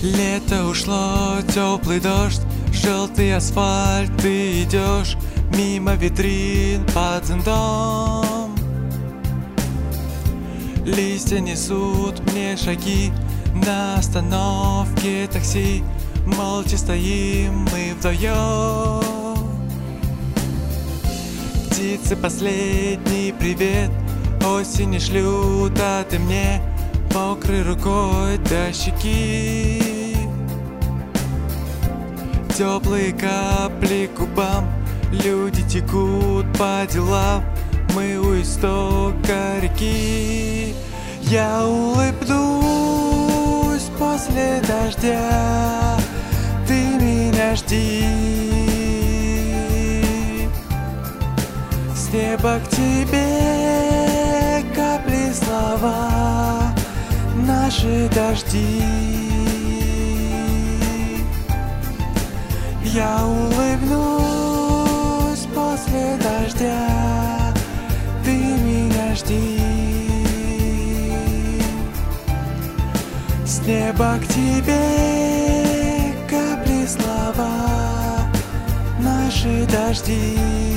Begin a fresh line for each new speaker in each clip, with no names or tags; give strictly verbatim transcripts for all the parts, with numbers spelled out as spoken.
Лето ушло, теплый дождь, желтый асфальт, ты идешь мимо витрин под зонтом. Листья несут мне шаги на остановке такси. Молча стоим мы вдвоем. Птицы последний привет осени шлют, а ты мне мокрой рукой до щеки. Теплые капли к губам, люди текут по делам, мы у истока реки. Я улыбнусь после дождя, ты меня жди. С неба к тебе капли слова, наши дожди. Я улыбнусь после дождя, ты меня жди. С неба к тебе капли слова, наши дожди.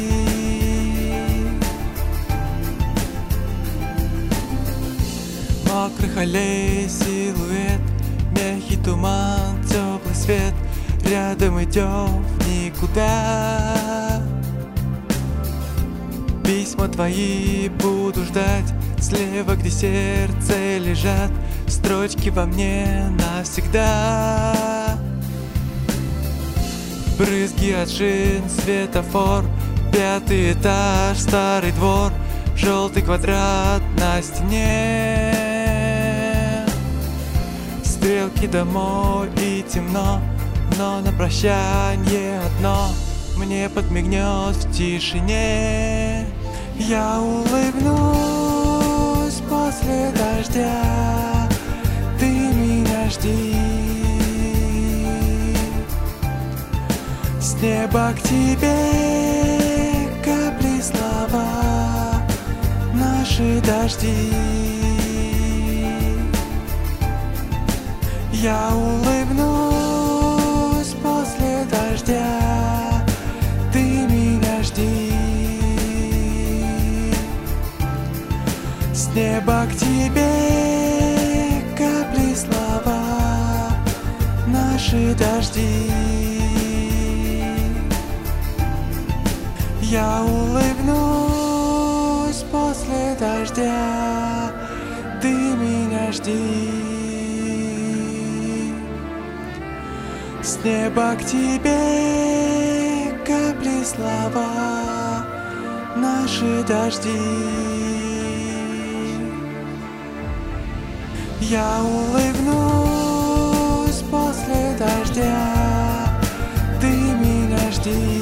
Мокрых аллей силуэт, мягкий туман, теплый свет. Рядом идем в никуда. Письма твои буду ждать, слева, где сердце лежат, строчки во мне навсегда. Брызги от шин, светофор, пятый этаж, старый двор, желтый квадрат на стене. Стрелки домой и темно, но на прощанье одно мне подмигнет в тишине. Я улыбнусь после дождя, ты меня жди. С неба к тебе капли слова, наши дожди. Я улыбнусь после дождя, ты меня жди. С неба к тебе капли слова, наши дожди. Я улыбнусь после дождя, ты меня жди. С неба к тебе капли слова, наши дожди. Я улыбнусь после дождя, ты меня жди.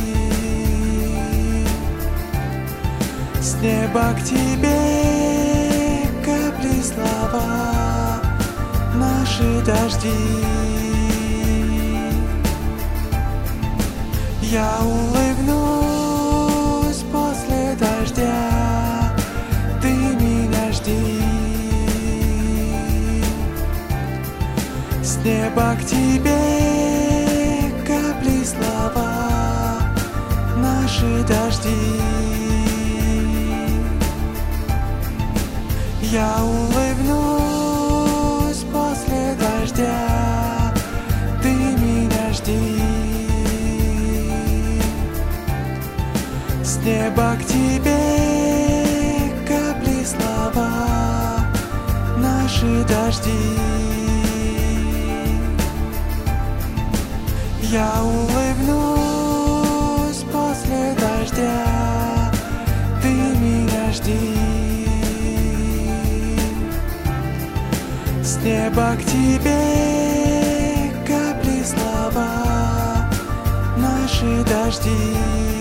С неба к тебе капли слова, наши дожди. Я улыбнусь после дождя, ты меня жди. С неба к тебе капли слова, наши дожди. Я улыбнусь после дождя, ты меня жди. С неба к тебе капли слова, наши дожди. Я улыбнусь после дождя, ты меня жди. С неба к тебе капли слова, наши дожди.